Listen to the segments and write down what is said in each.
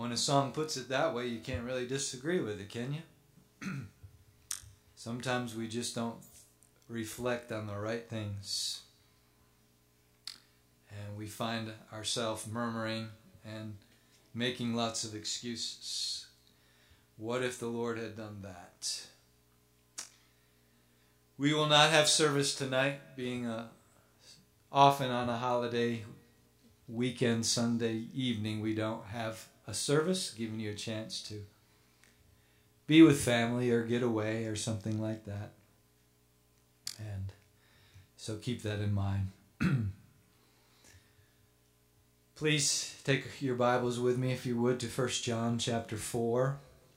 When a song puts it that way, you can't really disagree with it, can you? Sometimes we just don't reflect on the right things. And we find ourselves murmuring and making lots of excuses. What if the Lord had done that? We will not have service tonight, being often on a holiday weekend, Sunday evening, we don't have a service, giving you a chance to be with family or get away or something like that. And so keep that in mind. Please take your Bibles with me, if you would, to 1 John chapter 4.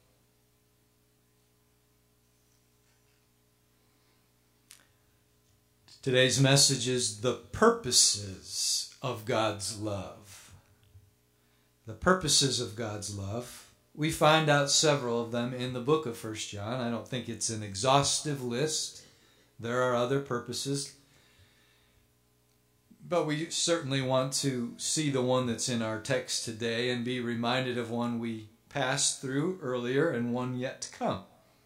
Today's message is the purposes of God's love. The purposes of God's love. We find out several of them in the book of 1 John. I don't think it's an exhaustive list. There are other purposes. But we certainly want to see the one that's in our text today and be reminded of one we passed through earlier and one yet to come.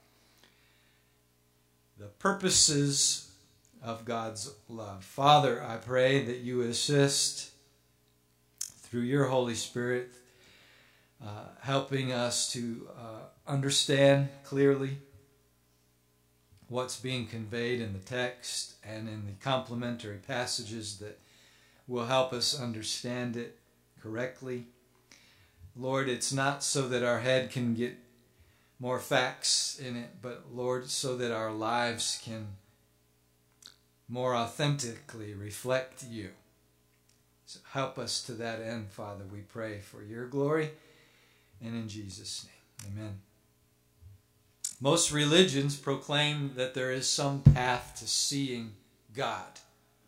The purposes of God's love. Father, I pray that you assist through your Holy Spirit, helping us to understand clearly what's being conveyed in the text and in the complementary passages that will help us understand it correctly. Lord, it's not so that our head can get more facts in it, but Lord, so that our lives can more authentically reflect you. So help us to that end, Father, we pray for your glory and in Jesus' name. Amen. Most religions proclaim that there is some path to seeing God.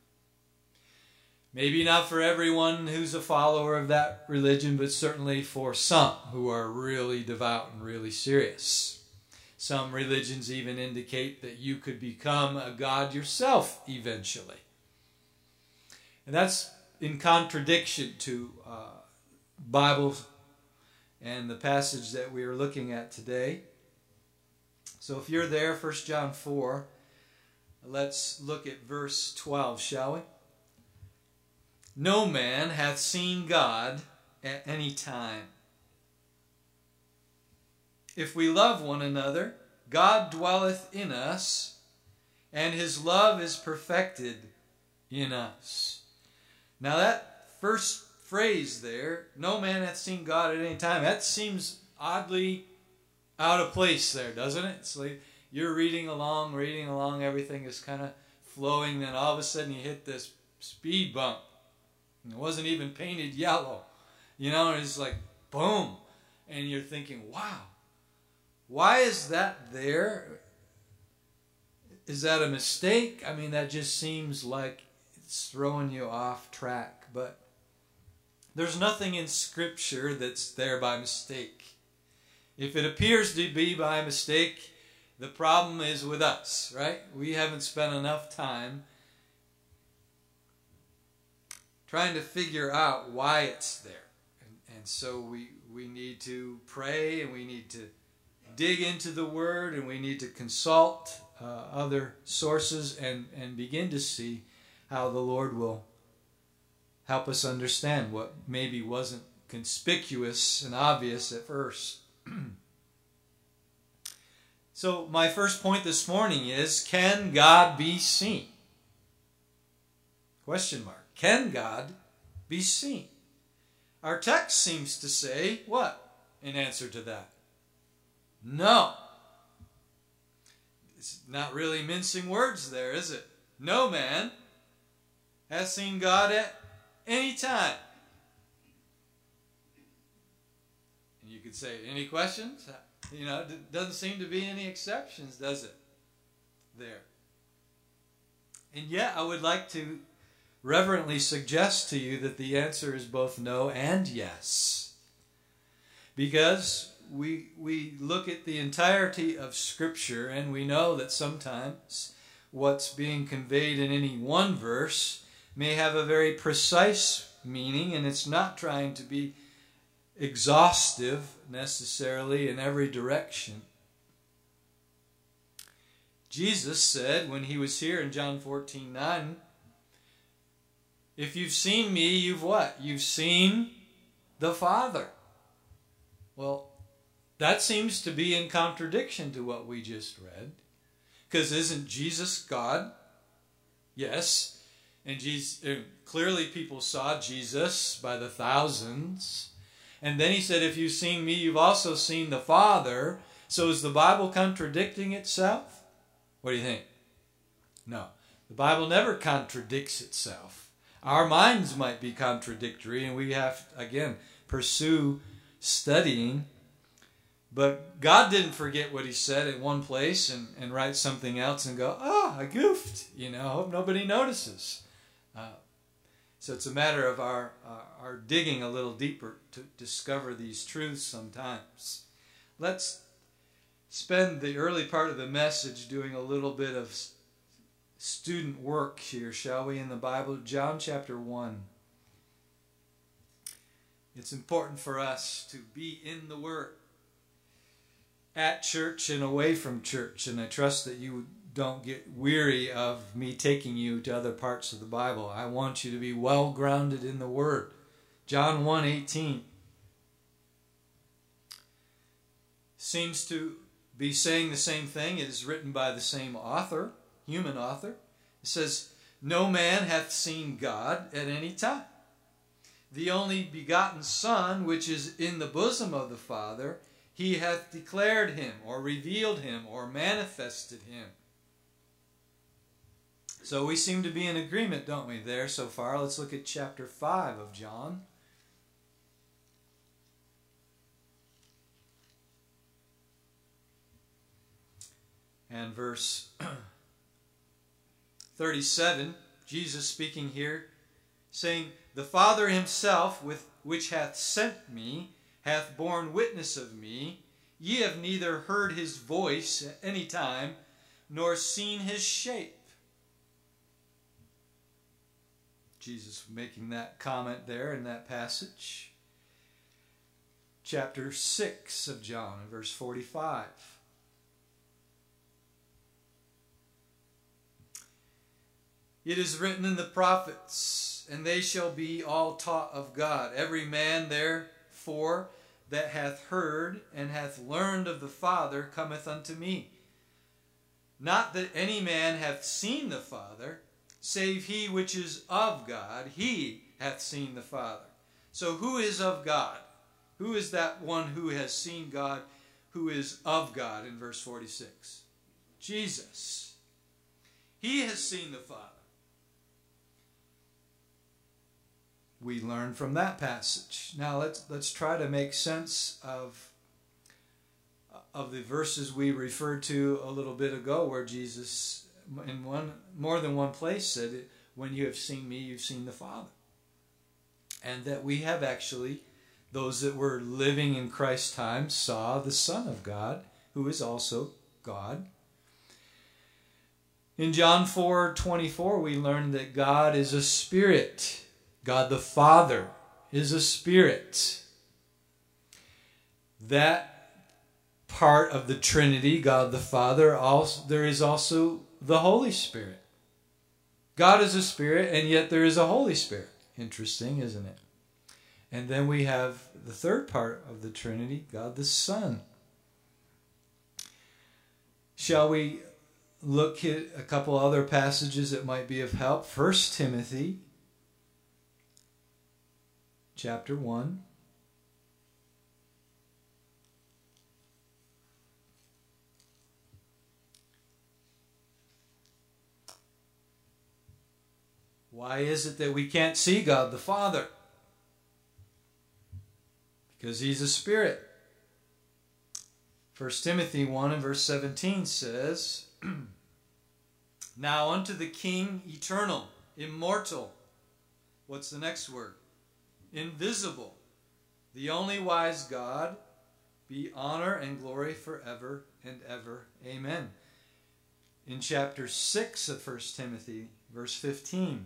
Maybe not for everyone who's a follower of that religion, but certainly for some who are really devout and really serious. Some religions even indicate that you could become a God yourself eventually. And that's in contradiction to Bible and the passage that we are looking at today. So if you're there, 1 John 4, let's look at verse 12, shall we? No man hath seen God at any time. If we love one another, God dwelleth in us, and his love is perfected in us. Now that first phrase there, no man hath seen God at any time, that seems oddly out of place there, doesn't it? It's like you're reading along, everything is kind of flowing, then all of a sudden you hit this speed bump. It wasn't even painted yellow. And it's like, boom. And you're thinking, wow, why is that there? Is that a mistake? I mean, that just seems like it's throwing you off track. But there's nothing in Scripture that's there by mistake. If it appears to be by mistake, the problem is with us, right? We haven't spent enough time trying to figure out why it's there. And so we need to pray, and we need to dig into the Word, and we need to consult other sources and begin to see how the Lord will help us understand what maybe wasn't conspicuous and obvious at first. So my first point this morning is, can God be seen? Question mark. Can God be seen? Our text seems to say what in answer to that? No. It's not really mincing words there, is it? No man has seen God at any time. And you could say, any questions? It doesn't seem to be any exceptions, does it? There. And yet I would like to reverently suggest to you that the answer is both no and yes. Because we look at the entirety of Scripture, and we know that sometimes what's being conveyed in any one verse may have a very precise meaning, and it's not trying to be exhaustive necessarily in every direction. Jesus said when he was here in John 14:9, if you've seen me, you've what? You've seen the Father. Well, that seems to be in contradiction to what we just read. Because isn't Jesus God? Yes. And clearly people saw Jesus by the thousands. And then he said, if you've seen me, you've also seen the Father. So is the Bible contradicting itself? What do you think? No. The Bible never contradicts itself. Our minds might be contradictory, and we have, again, pursue studying. But God didn't forget what he said in one place and write something else and go, I goofed. Hope nobody notices. So it's a matter of our digging a little deeper to discover these truths sometimes. Let's spend the early part of the message doing a little bit of student work here, shall we, in the Bible? John chapter 1. It's important for us to be in the Word, at church and away from church, and I trust that you don't get weary of me taking you to other parts of the Bible. I want you to be well grounded in the Word. John 1:18 seems to be saying the same thing. It is written by the same author, human author. It says, no man hath seen God at any time. The only begotten Son, which is in the bosom of the Father, he hath declared him, or revealed him, or manifested him. So we seem to be in agreement, don't we, there so far? Let's look at chapter 5 of John. And verse 37, Jesus speaking here, saying, the Father himself, which hath sent me, hath borne witness of me. Ye have neither heard his voice at any time, nor seen his shape. Jesus making that comment there in that passage. Chapter 6 of John, verse 45. It is written in the prophets, and they shall be all taught of God. Every man therefore that hath heard and hath learned of the Father cometh unto me. Not that any man hath seen the Father, save he which is of God, he hath seen the Father. So who is of God? Who is that one who has seen God, who is of God in verse 46? Jesus. He has seen the Father. We learn from that passage. Now let's try to make sense of the verses we referred to a little bit ago, where Jesus, in more than one place, said, when you have seen me, you've seen the Father. And that we have actually, those that were living in Christ's time, saw the Son of God, who is also God. In John 4:24, we learn that God is a spirit. God the Father is a spirit. That part of the Trinity, God the Father, there is also the Holy Spirit. God is a spirit, and yet there is a Holy Spirit. Interesting, isn't it? And then we have the third part of the Trinity, God the Son. Shall we look at a couple other passages that might be of help? 1 Timothy chapter 1. Why is it that we can't see God the Father? Because he's a spirit. 1 Timothy 1 and verse 17 says, now unto the King eternal, immortal. What's the next word? Invisible. The only wise God, be honor and glory forever and ever. Amen. In chapter 6 of 1 Timothy, verse 15.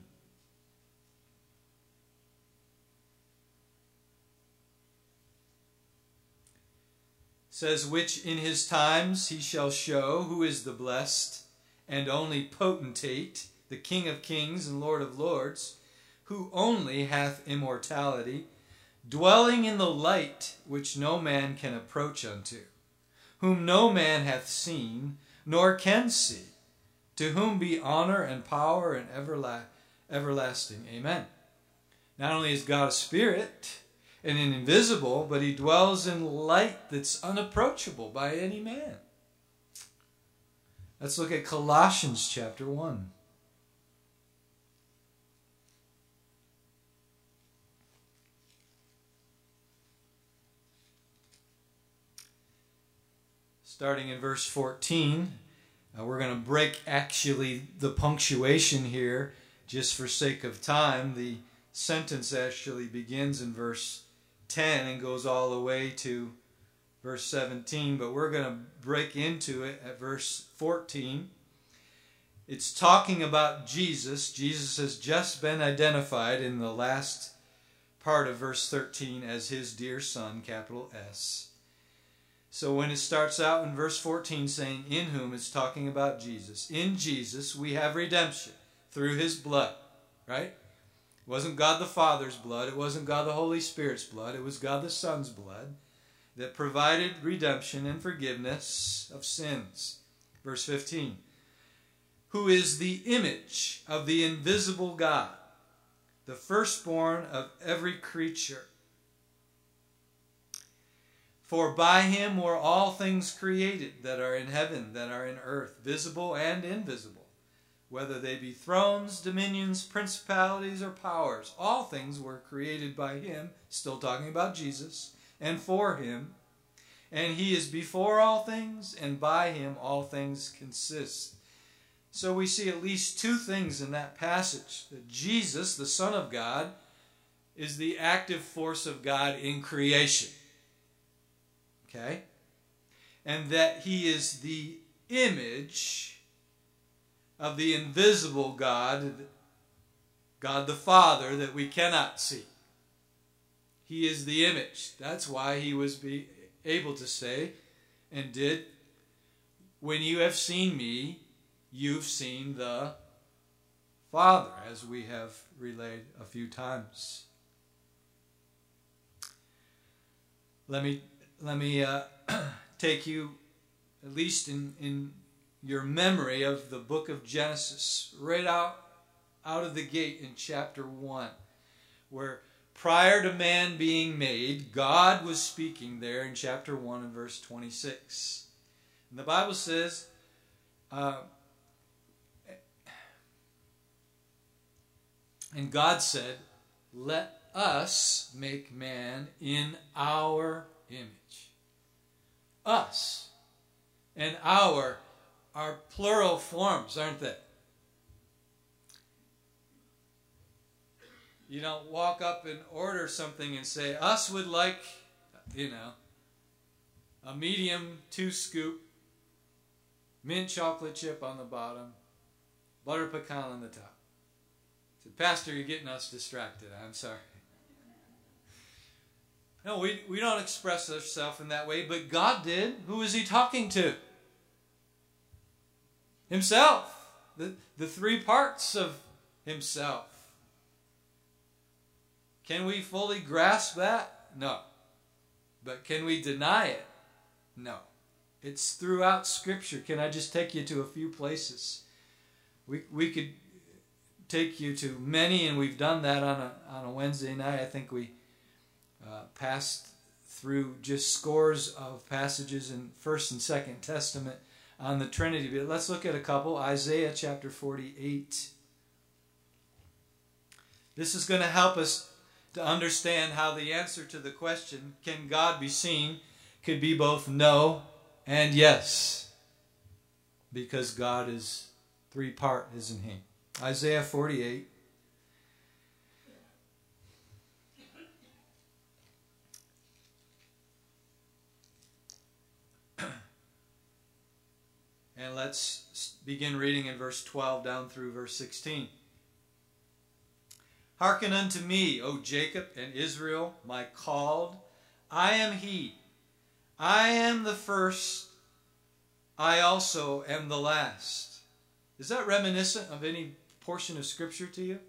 says, which in his times he shall show who is the blessed and only potentate, the King of kings and Lord of lords, who only hath immortality, dwelling in the light which no man can approach unto, whom no man hath seen, nor can see, to whom be honor and power and everlasting. Amen. Not only is God a spirit and invisible, but he dwells in light that's unapproachable by any man. Let's look at Colossians chapter 1. Starting in verse 14, we're going to break actually the punctuation here just for sake of time. The sentence actually begins in verse 10 and goes all the way to verse 17, but we're going to break into it at verse 14. It's talking about Jesus. Jesus has just been identified in the last part of verse 13 as his dear son, capital S. So when it starts out in verse 14 saying, in whom, it's talking about Jesus. In Jesus we have redemption through his blood, right? It wasn't God the Father's blood. It wasn't God the Holy Spirit's blood. It was God the Son's blood that provided redemption and forgiveness of sins. Verse 15. Who is the image of the invisible God, the firstborn of every creature. For by him were all things created that are in heaven, that are in earth, visible and invisible, whether they be thrones, dominions, principalities, or powers. All things were created by him, still talking about Jesus, and for him. And he is before all things, and by him all things consist. So we see at least two things in that passage. That Jesus, the Son of God, is the active force of God in creation. Okay? And that he is the image of the invisible God, God the Father, that we cannot see. He is the image. That's why he was able to say, and did, when you have seen me, you've seen the Father, as we have relayed a few times. Let me take you, at least in your memory of the book of Genesis, right out of the gate in chapter 1, where prior to man being made, God was speaking there in chapter 1 and verse 26. And the Bible says, and God said, let us make man in our image. Us and our are plural forms, aren't they? You don't walk up and order something and say, us would like, a medium 2-scoop, mint chocolate chip on the bottom, butter pecan on the top. I said, Pastor, you're getting us distracted. I'm sorry. No, we don't express ourselves in that way, but God did. Who is he talking to? Himself. The three parts of himself. Can we fully grasp that? No. But can we deny it? No. It's throughout Scripture. Can I just take you to a few places? We could take you to many, and we've done that on a Wednesday night. I think we passed through just scores of passages in 1st and 2nd Testament on the Trinity. But let's look at a couple. Isaiah chapter 48. This is going to help us to understand how the answer to the question, can God be seen, could be both no and yes. Because God is three-part, isn't he? Isaiah 48. And let's begin reading in verse 12 down through verse 16. Hearken unto me, O Jacob and Israel, my called. I am he. I am the first, I also am the last. Is that reminiscent of any portion of Scripture to you?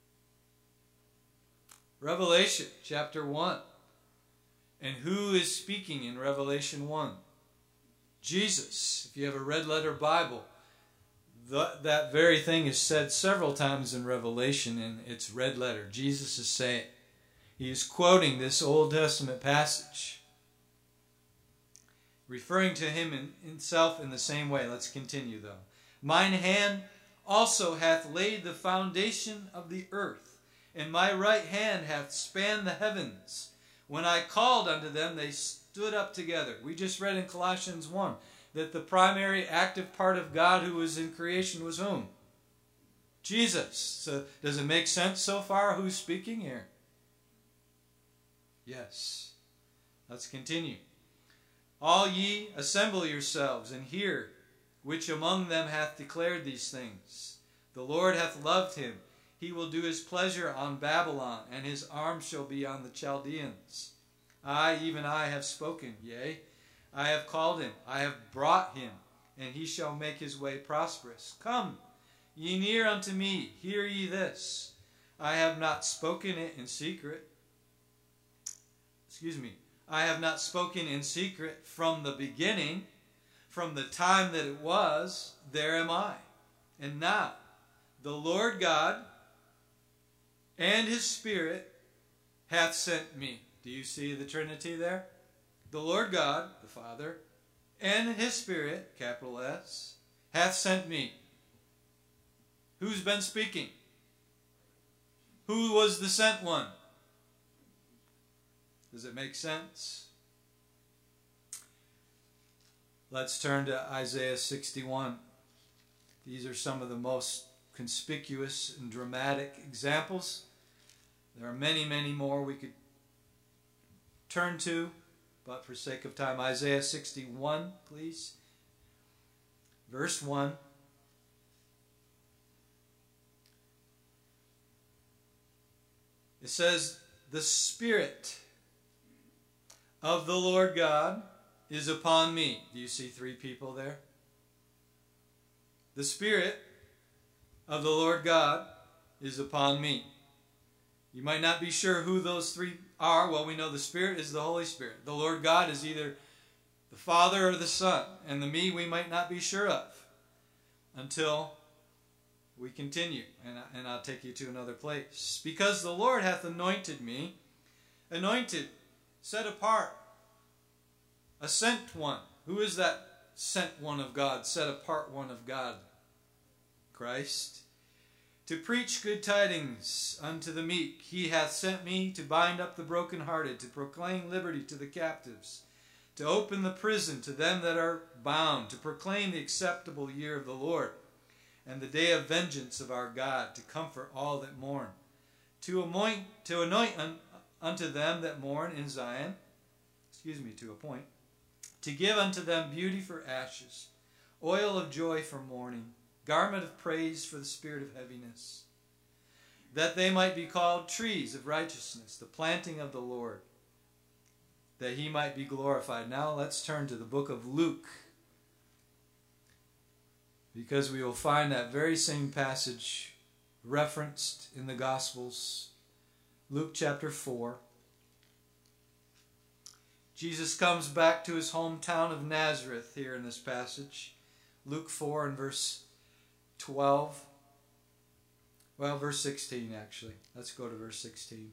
Revelation chapter 1. And who is speaking in Revelation 1? Jesus. If you have a red letter Bible, that very thing is said several times in Revelation, and it's red letter. Jesus is saying, he is quoting this Old Testament passage, referring to himself in the same way. Let's continue though. Mine hand also hath laid the foundation of the earth, and my right hand hath spanned the heavens. When I called unto them, they stood up together. We just read in Colossians 1 that the primary active part of God who was in creation was whom? Jesus. So does it make sense so far who's speaking here? Yes. Let's continue. All ye, assemble yourselves, and hear, which among them hath declared these things. The Lord hath loved him. He will do his pleasure on Babylon, and his arm shall be on the Chaldeans. I, even I, have spoken, yea, I have called him, I have brought him, and he shall make his way prosperous. Come, ye near unto me, hear ye this. I have not spoken it in secret. I have not spoken in secret from the beginning, from the time that it was, there am I. And now, the Lord God and his Spirit hath sent me. Do you see the Trinity there? The Lord God, the Father, and his Spirit, capital S, hath sent me. Who's been speaking? Who was the sent one? Does it make sense? Let's turn to Isaiah 61. These are some of the most conspicuous and dramatic examples. There are many, many more we could turn to, but for sake of time, Isaiah 61, please. Verse 1. It says, the Spirit of the Lord God is upon me. Do you see three people there? The Spirit of the Lord God is upon me. You might not be sure who those three are. Well, we know the Spirit is the Holy Spirit. The Lord God is either the Father or the Son. And the me we might not be sure of until we continue. And I'll take you to another place. Because the Lord hath anointed me, anointed, set apart, a sent one. Who is that sent one of God, set apart one of God? Christ. To preach good tidings unto the meek. He hath sent me to bind up the brokenhearted, to proclaim liberty to the captives, to open the prison to them that are bound, to proclaim the acceptable year of the Lord, and the day of vengeance of our God, to comfort all that mourn, to anoint unto them that mourn in Zion, to appoint, to give unto them beauty for ashes, oil of joy for mourning, garment of praise for the spirit of heaviness, that they might be called trees of righteousness, the planting of the Lord, that he might be glorified. Now let's turn to the book of Luke, because we will find that very same passage referenced in the Gospels. Luke chapter 4. Jesus comes back to his hometown of Nazareth here in this passage. Luke 4 and verse 12. Well, verse 16 actually. Let's go to verse 16.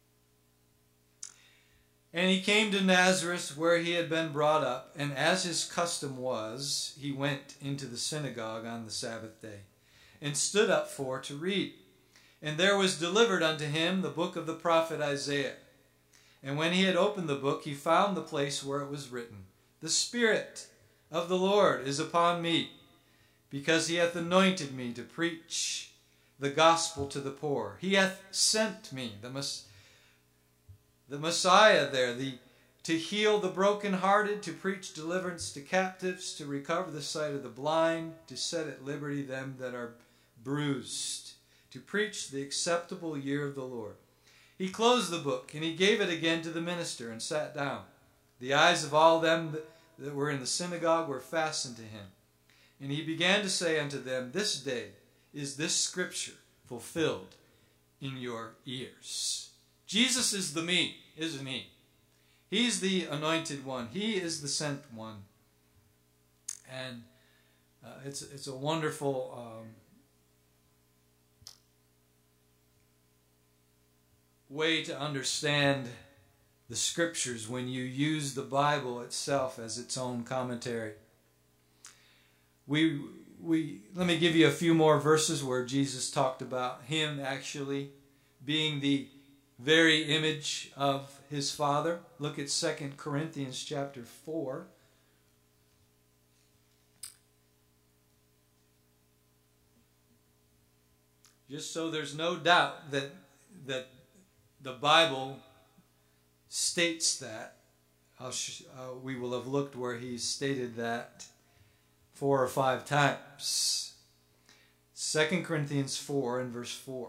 And he came to Nazareth where he had been brought up, and as his custom was, he went into the synagogue on the Sabbath day, and stood up to read. And there was delivered unto him the book of the prophet Isaiah. And when he had opened the book, he found the place where it was written, The Spirit of the Lord is upon me, because he hath anointed me to preach the gospel to the poor. He hath sent me, the Messiah there, to heal the brokenhearted, to preach deliverance to captives, to recover the sight of the blind, to set at liberty them that are bruised, to preach the acceptable year of the Lord. He closed the book, and he gave it again to the minister, and sat down. The eyes of all them that were in the synagogue were fastened to him. And he began to say unto them, This day is this scripture fulfilled in your ears. Jesus is the me, isn't he? He's the anointed one. He is the sent one. And it's a wonderful way to understand the scriptures when you use the Bible itself as its own commentary. Let me give you a few more verses where Jesus talked about him actually being the very image of his Father. Look at 2 Corinthians chapter 4. Just so there's no doubt that the Bible states that. We will have looked where he stated that 4 or 5 times. 2 Corinthians 4 and verse 4.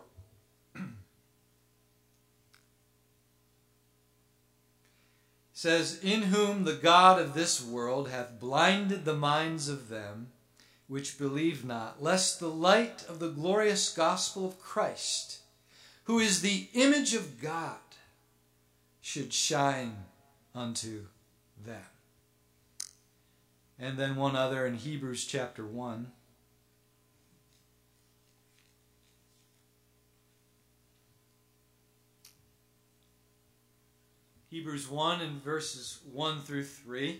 Says, In whom the God of this world hath blinded the minds of them which believe not, lest the light of the glorious gospel of Christ, who is the image of God, should shine unto them. And then one other in Hebrews chapter 1. Hebrews 1 and verses 1 through 3.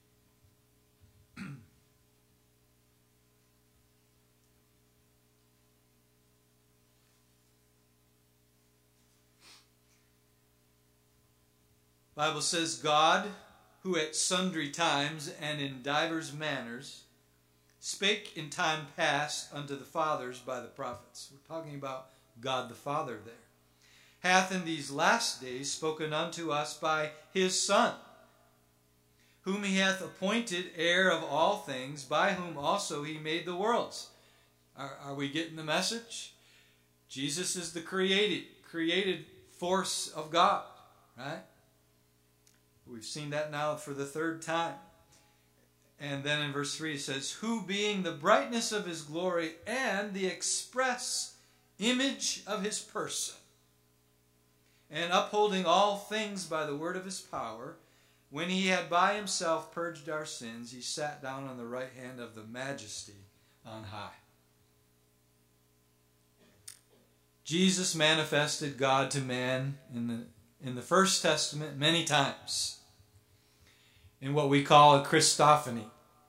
Bible says, God, who at sundry times and in divers manners spake in time past unto the fathers by the prophets. We're talking about God the Father there. Hath in these last days spoken unto us by his Son, whom he hath appointed heir of all things, by whom also he made the worlds. Are we getting the message? Jesus is the created force of God, right? We've seen that now for the 3rd time. And then in verse 3 it says, Who being the brightness of his glory and the express image of his person, and upholding all things by the word of his power, when he had by himself purged our sins, he sat down on the right hand of the majesty on high. Jesus manifested God to man in the First Testament many times in what we call a Christophany.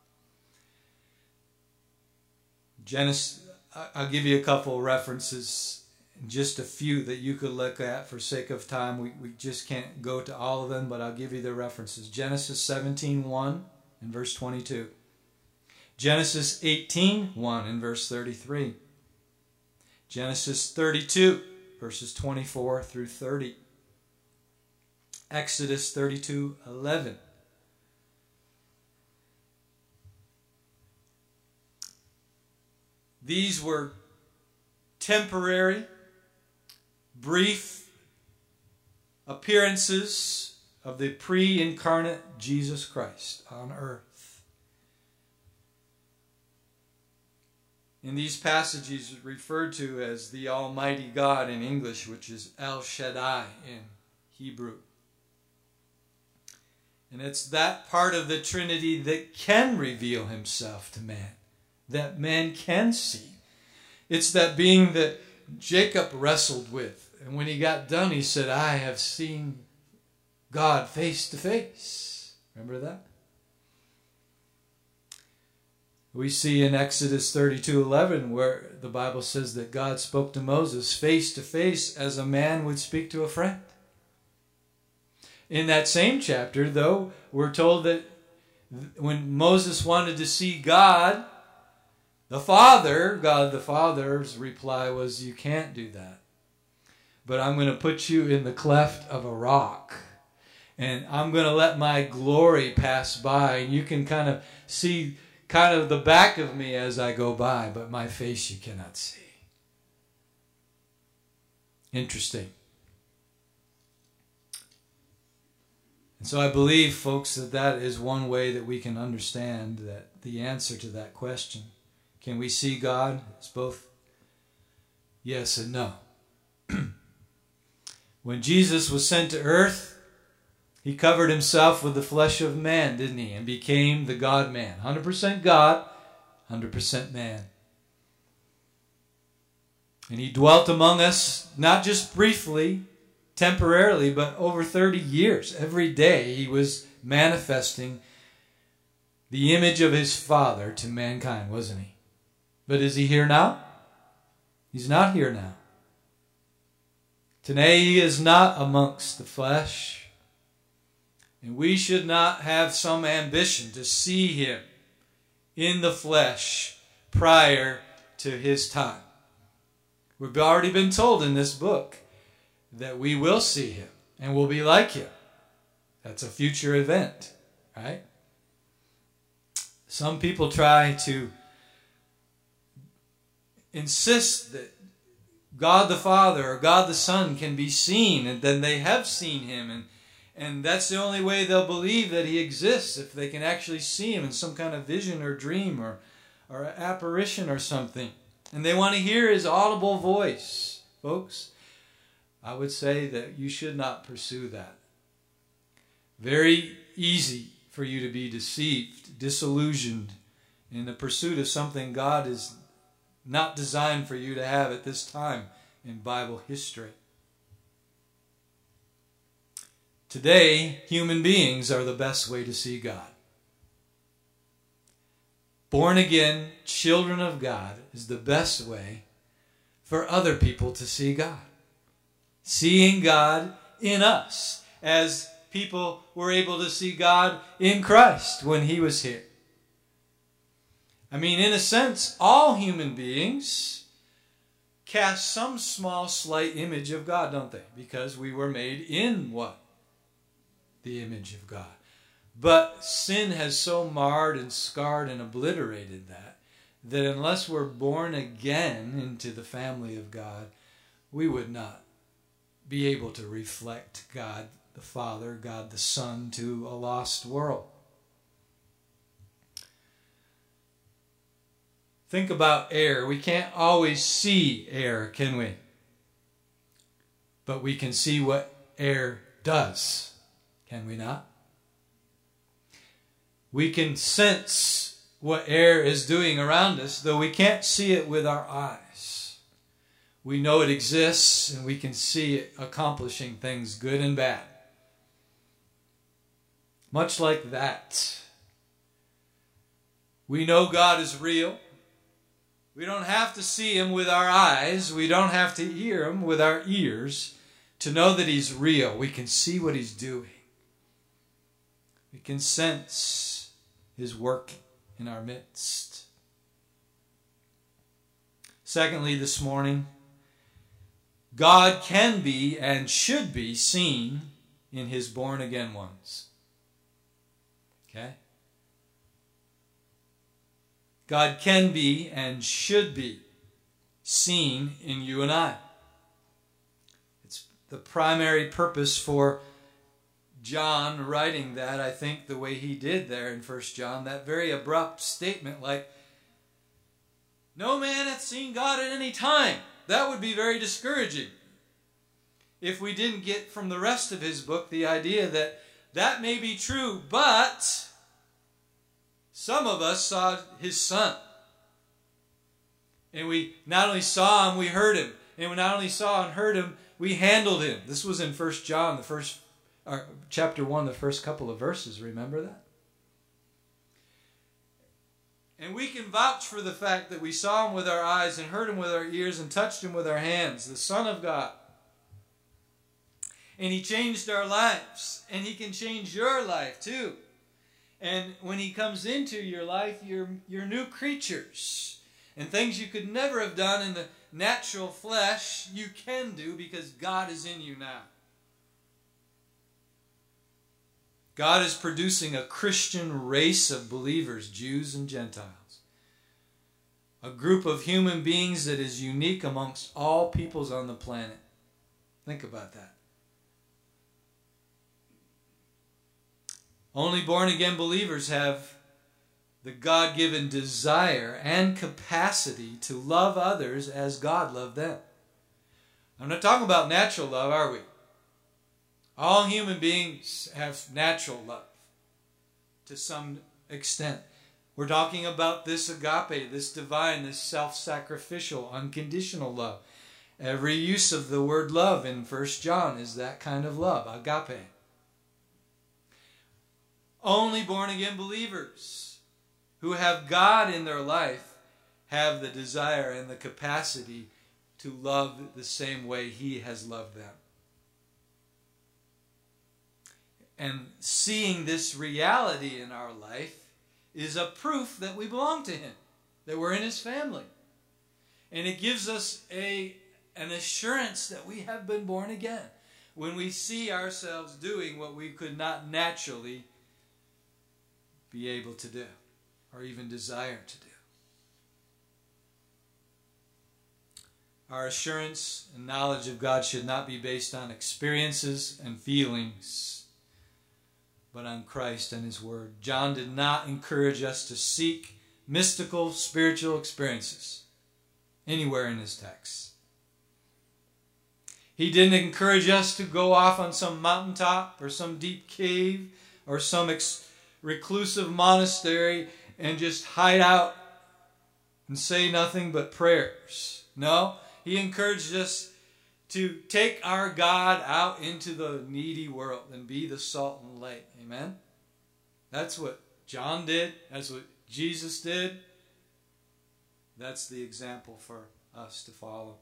Genesis, I'll give you a couple of references, just a few that you could look at for sake of time. We just can't go to all of them, but I'll give you the references. Genesis 17:1 and verse 22. Genesis 18:1 and verse 33. Genesis 32 verses 24 through 30. Exodus 32:11. These were temporary, brief appearances of the pre-incarnate Jesus Christ on earth. In these passages referred to as the Almighty God in English, which is El Shaddai in Hebrew. And it's that part of the Trinity that can reveal himself to man, that man can see. It's that being that Jacob wrestled with. And when he got done, he said, I have seen God face to face. Remember that? We see in Exodus 32:11 where the Bible says that God spoke to Moses face to face as a man would speak to a friend. In that same chapter, though, we're told that when Moses wanted to see God the Father's reply was, you can't do that. But I'm going to put you in the cleft of a rock. And I'm going to let my glory pass by. And you can kind of see kind of the back of me as I go by. But my face you cannot see. Interesting. And so I believe, folks, that that is one way that we can understand that the answer to that question. Can we see God? It's both yes and no. When Jesus was sent to earth, he covered himself with the flesh of man, didn't he? And became the God-man. 100% God, 100% man. And he dwelt among us, not just briefly, temporarily, but over 30 years. Every day he was manifesting the image of his Father to mankind, wasn't he? But is he here now? He's not here now. Today he is not amongst the flesh. And we should not have some ambition to see him in the flesh prior to his time. We've already been told in this book that we will see him and will be like him. That's a future event, right? Some people try to insist that God the Father or God the Son can be seen, and then they have seen him, and that's the only way they'll believe that he exists, if they can actually see him in some kind of vision or dream or apparition or something. And they want to hear his audible voice. Folks, I would say that you should not pursue that. Very easy for you to be deceived, disillusioned in the pursuit of something God is not designed for you to have at this time in Bible history. Today, human beings are the best way to see God. Born again, children of God is the best way for other people to see God. Seeing God in us, as people were able to see God in Christ when he was here. I mean, in a sense, all human beings cast some small, slight image of God, don't they? Because we were made in what? The image of God. But sin has so marred and scarred and obliterated that unless we're born again into the family of God, we would not be able to reflect God the Father, God the Son to a lost world. Think about air. We can't always see air, can we? But we can see what air does, can we not? We can sense what air is doing around us, though we can't see it with our eyes. We know it exists, and we can see it accomplishing things good and bad. Much like that, we know God is real. We don't have to see him with our eyes. We don't have to hear him with our ears to know that he's real. We can see what he's doing. We can sense his work in our midst. Secondly, this morning, God can be and should be seen in his born-again ones. Okay? God can be and should be seen in you and I. It's the primary purpose for John writing that, I think, the way he did there in 1 John, that very abrupt statement like, no man hath seen God at any time. That would be very discouraging if we didn't get from the rest of his book the idea that that may be true, but some of us saw his Son. And we not only saw him, we heard him. And we not only saw and heard him, we handled him. This was in 1 John, chapter 1, the first couple of verses. Remember that? And we can vouch for the fact that we saw him with our eyes and heard him with our ears and touched him with our hands, the Son of God. And he changed our lives. And he can change your life too. And when he comes into your life, you're new creatures. And things you could never have done in the natural flesh, you can do because God is in you now. God is producing a Christian race of believers, Jews and Gentiles. A group of human beings that is unique amongst all peoples on the planet. Think about that. Only born-again believers have the God-given desire and capacity to love others as God loved them. I'm not talking about natural love, are we? All human beings have natural love to some extent. We're talking about this agape, this divine, this self-sacrificial, unconditional love. Every use of the word love in 1 John is that kind of love, agape. Only born-again believers who have God in their life have the desire and the capacity to love the same way He has loved them. And seeing this reality in our life is a proof that we belong to Him, that we're in His family. And it gives us an assurance that we have been born again when we see ourselves doing what we could not naturally be able to do or even desire to do. Our assurance and knowledge of God should not be based on experiences and feelings, but on Christ and His Word. John did not encourage us to seek mystical, spiritual experiences anywhere in his text. He didn't encourage us to go off on some mountaintop or some deep cave or some reclusive monastery and just hide out and say nothing but prayers. No, he encouraged us to take our God out into the needy world and be the salt and light. Amen? That's what John did. That's what Jesus did. That's the example for us to follow.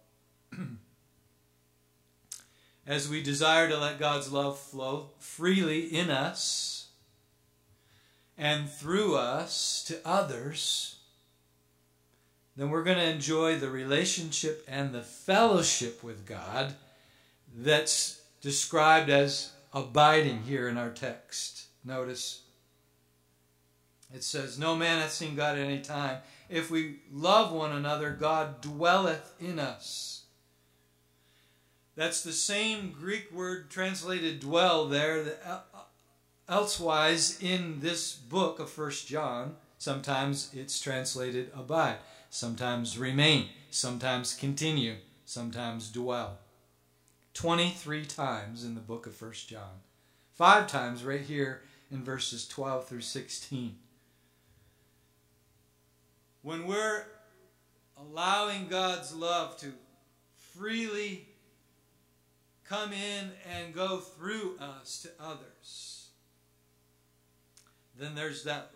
As we desire to let God's love flow freely in us and through us to others, then we're going to enjoy the relationship and the fellowship with God that's described as abiding here in our text. Notice it says, "No man hath seen God at any time. If we love one another, God dwelleth in us." That's the same Greek word translated dwell there that elsewise in this book of 1 John. Sometimes it's translated abide, sometimes remain, sometimes continue, sometimes dwell. 23 times in the book of 1 John. 5 times right here in verses 12 through 16. When we're allowing God's love to freely come in and go through us to others, then there's that,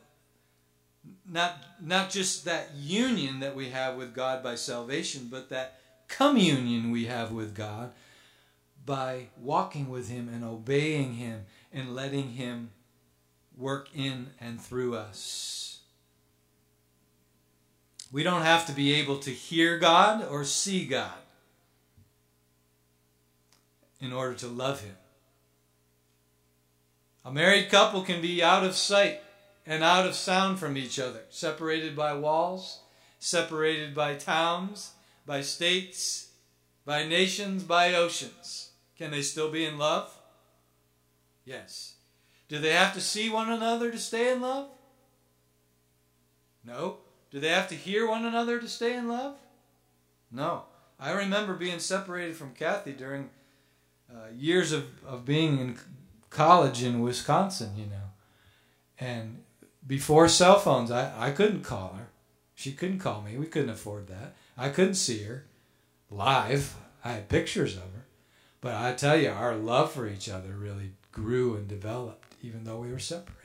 not just that union that we have with God by salvation, but that communion we have with God by walking with Him and obeying Him and letting Him work in and through us. We don't have to be able to hear God or see God in order to love Him. A married couple can be out of sight and out of sound from each other, separated by walls, separated by towns, by states, by nations, by oceans. Can they still be in love? Yes. Do they have to see one another to stay in love? No. Do they have to hear one another to stay in love? No. I remember being separated from Kathy during years of being in college in Wisconsin, And before cell phones, I couldn't call her. She couldn't call me. We couldn't afford that. I couldn't see her live. I had pictures of her. But I tell you, our love for each other really grew and developed, even though we were separated.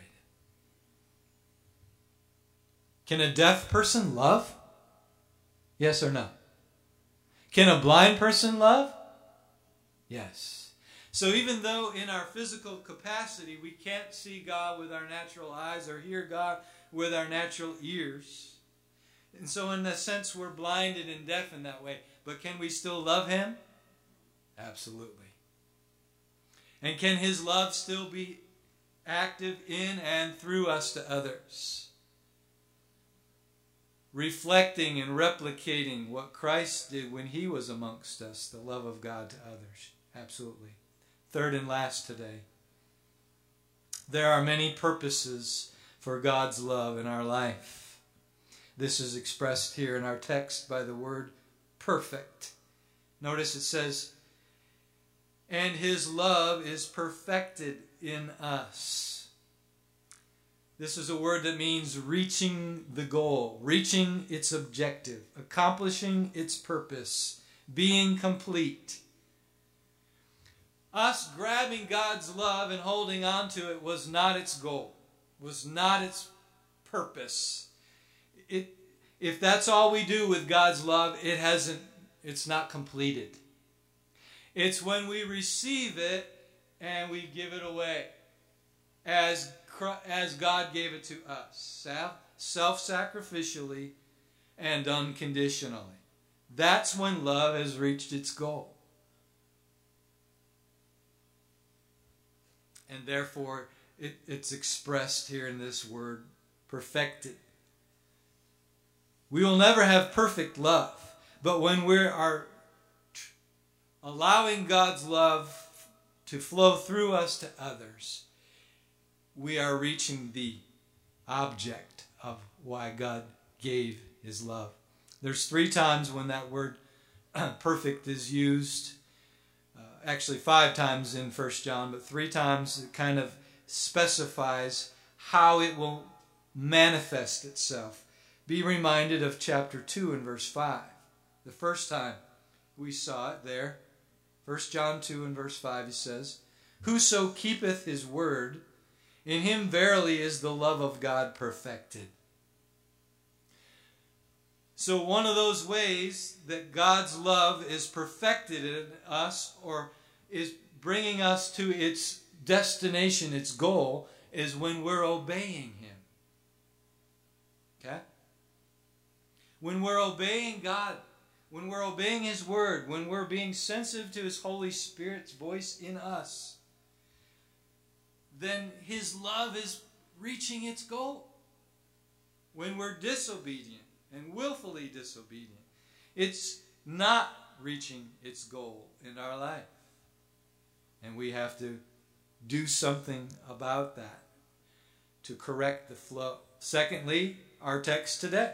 Can a deaf person love? Yes or no? Can a blind person love? Yes. So even though in our physical capacity we can't see God with our natural eyes or hear God with our natural ears, and so in a sense we're blinded and deaf in that way, but can we still love Him? Absolutely. And can His love still be active in and through us to others? Reflecting and replicating what Christ did when He was amongst us, the love of God to others. Absolutely. Third and last today. There are many purposes for God's love in our life. This is expressed here in our text by the word perfect. Notice it says, and his love is perfected in us. This is a word that means reaching the goal, reaching its objective, accomplishing its purpose, being complete. Us grabbing God's love and holding on to it was not its goal, was not its purpose. If that's all we do with God's love, it's not completed. It's when we receive it and we give it away as God gave it to us, self-sacrificially and unconditionally. That's when love has reached its goal. And therefore, it's expressed here in this word, perfected. We will never have perfect love, but when we are allowing God's love to flow through us to others, we are reaching the object of why God gave his love. There's 3 times when that word perfect is used. Actually 5 times in 1 John, but 3 times it kind of specifies how it will manifest itself. Be reminded of chapter 2 and verse 5. The first time we saw it there, 1 John 2 and verse 5, he says, whoso keepeth his word, in him verily is the love of God perfected. So one of those ways that God's love is perfected in us, or is bringing us to its destination, its goal, is when we're obeying him. Okay? When we're obeying God, when we're obeying his word, when we're being sensitive to his Holy Spirit's voice in us, then his love is reaching its goal. When we're disobedient and willfully disobedient, it's not reaching its goal in our life. And we have to do something about that to correct the flow. Secondly, our text today.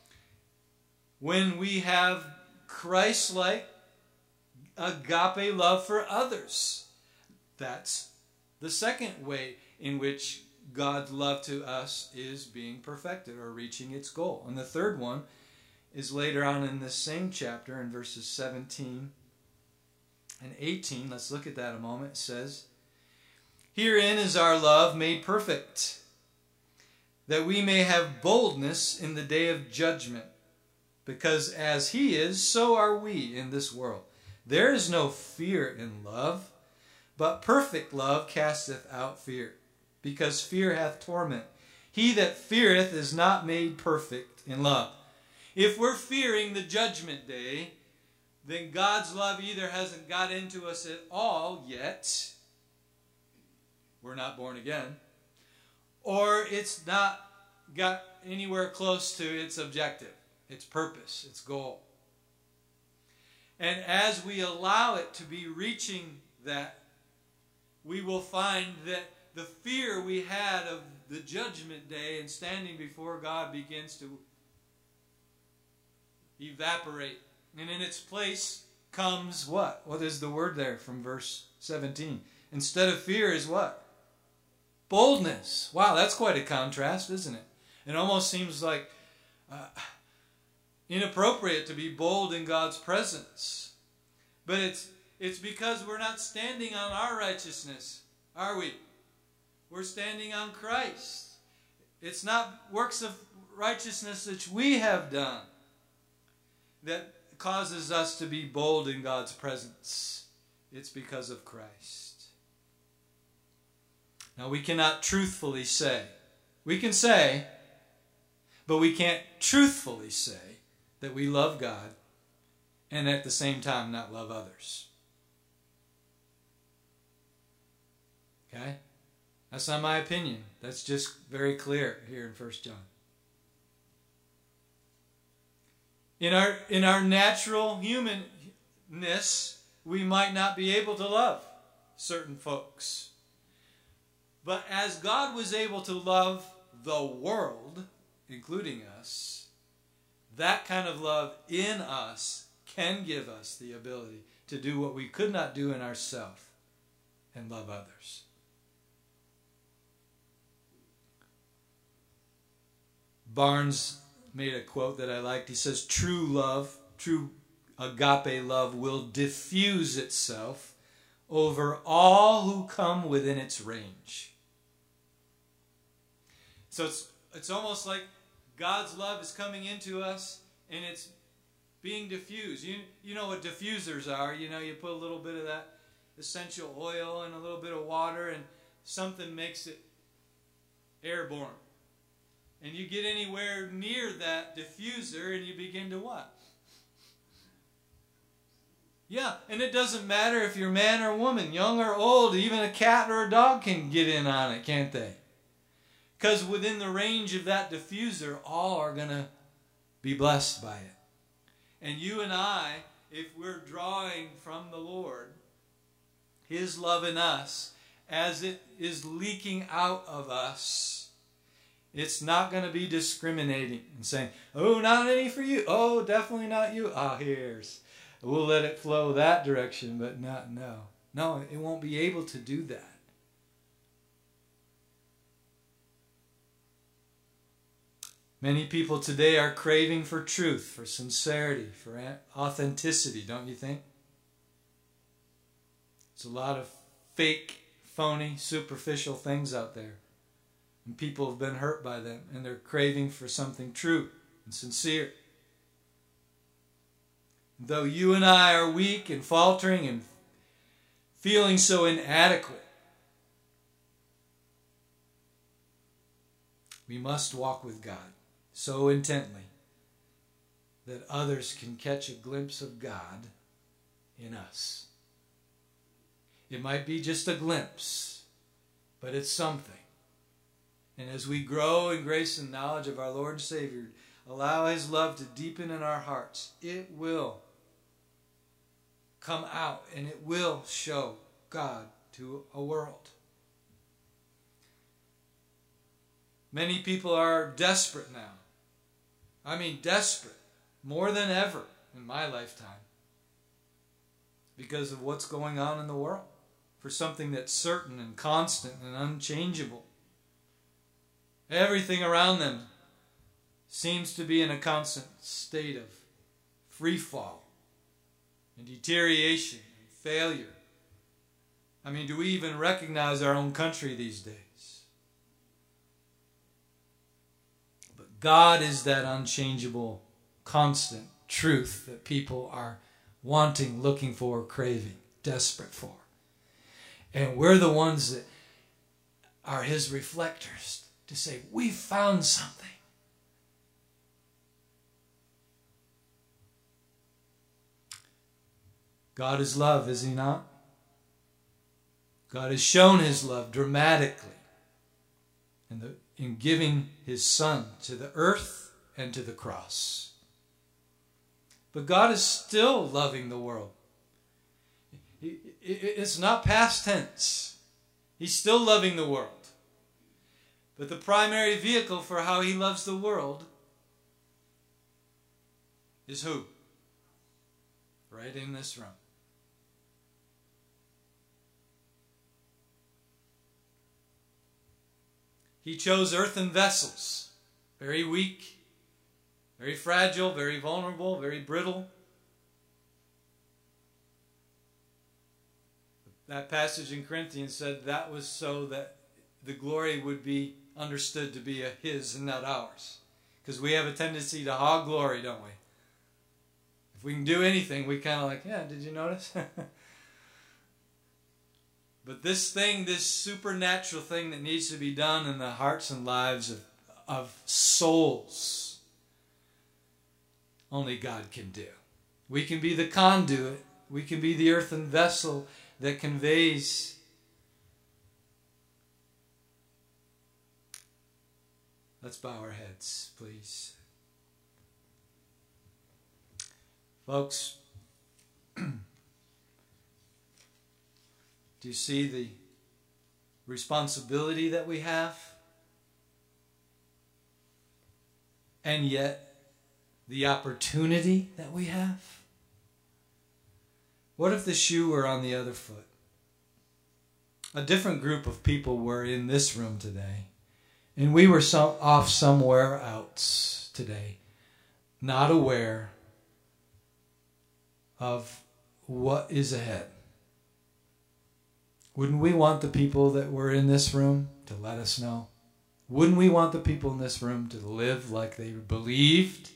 When we have Christ-like agape love for others, that's the second way in which God's love to us is being perfected or reaching its goal. And the third one is later on in this same chapter in verses 17 and 18. Let's look at that a moment. It says, herein is our love made perfect, that we may have boldness in the day of judgment. Because as he is, so are we in this world. There is no fear in love, but perfect love casteth out fear, because fear hath torment. He that feareth is not made perfect in love. If we're fearing the judgment day, then God's love either hasn't got into us at all yet, we're not born again, or it's not got anywhere close to its objective, its purpose, its goal. And as we allow it to be reaching that, we will find that the fear we had of the judgment day and standing before God begins to evaporate. And in its place comes what? What is the word there from verse 17? Instead of fear is what? Boldness. Wow, that's quite a contrast, isn't it? It almost seems like inappropriate to be bold in God's presence. But it's because we're not standing on our righteousness, are we? We're standing on Christ. It's not works of righteousness that we have done that causes us to be bold in God's presence. It's because of Christ. Now we cannot truthfully say. We can say, but we can't truthfully say that we love God and at the same time not love others. Okay? That's not my opinion. That's just very clear here in 1 John. In our natural humanness, we might not be able to love certain folks. But as God was able to love the world, including us, that kind of love in us can give us the ability to do what we could not do in ourselves and love others. Barnes made a quote that I liked. He says, true love, true agape love will diffuse itself over all who come within its range. So it's almost like God's love is coming into us and it's being diffused. You know what diffusers are. You know, you put a little bit of that essential oil and a little bit of water and something makes it airborne. And you get anywhere near that diffuser and you begin to what? Yeah, and it doesn't matter if you're man or woman, young or old, even a cat or a dog can get in on it, can't they? Because within the range of that diffuser, all are going to be blessed by it. And you and I, if we're drawing from the Lord, His love in us, as it is leaking out of us, it's not going to be discriminating and saying, oh, not any for you. Oh, definitely not you. Here's. We'll let it flow that direction, but not, no. No, it won't be able to do that. Many people today are craving for truth, for sincerity, for authenticity, don't you think? There's a lot of fake, phony, superficial things out there. And people have been hurt by them, and they're craving for something true and sincere. Though you and I are weak and faltering and feeling so inadequate, we must walk with God so intently that others can catch a glimpse of God in us. It might be just a glimpse, but it's something. And as we grow in grace and knowledge of our Lord and Savior, allow His love to deepen in our hearts, it will come out and it will show God to a world. Many people are desperate now. I mean desperate, more than ever in my lifetime, because of what's going on in the world, for something that's certain and constant and unchangeable. Everything around them seems to be in a constant state of free fall and deterioration and failure. I mean, do we even recognize our own country these days? But God is that unchangeable, constant truth that people are wanting, looking for, craving, desperate for. And we're the ones that are His reflectors to say, we found something. God is love, is He not? God has shown His love dramatically in giving His Son to the earth and to the cross. But God is still loving the world. It's not past tense. He's still loving the world. But the primary vehicle for how He loves the world is who? Right in this room. He chose earthen vessels, very weak, very fragile, very vulnerable, very brittle. That passage in Corinthians said that was so that the glory would be understood to be His and not ours. Because we have a tendency to hog glory, don't we? If we can do anything, we kind of like, yeah, did you notice? But this thing, this supernatural thing that needs to be done in the hearts and lives of souls, only God can do. We can be the conduit. We can be the earthen vessel that conveys. Let's bow our heads, please. Folks, do you see responsibility that we have, and yet the opportunity that we have? What if the shoe were on the other foot? A different group of people were in this room today, and we were off somewhere else today, not aware of what is ahead. Wouldn't we want the people that were in this room to let us know? Wouldn't we want the people in this room to live like they believed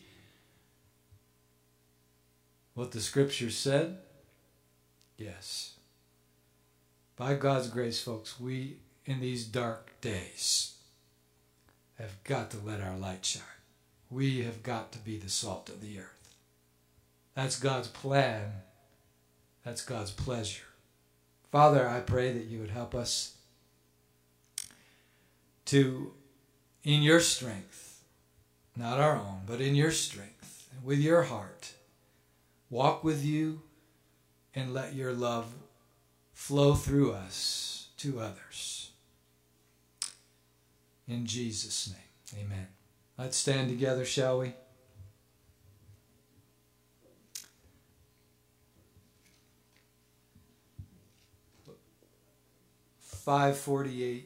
what the Scripture said? Yes. By God's grace, folks, we, in these dark days, have got to let our light shine. We have got to be the salt of the earth. That's God's plan. That's God's pleasure. Father, I pray that you would help us to, in your strength, not our own, but in your strength, and with your heart, walk with you and let your love flow through us to others. In Jesus' name, amen. Let's stand together, shall we? (548)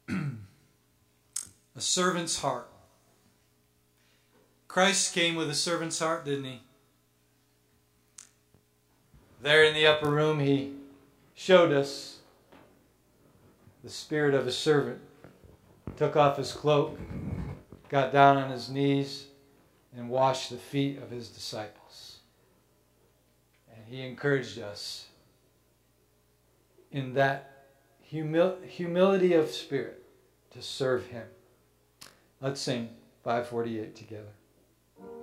A servant's heart. Christ came with a servant's heart, didn't he? There in the upper room, he showed us the spirit of a servant. Took off his cloak, got down on his knees, and washed the feet of his disciples. And he encouraged us in that humility of spirit to serve him. Let's sing 548 together.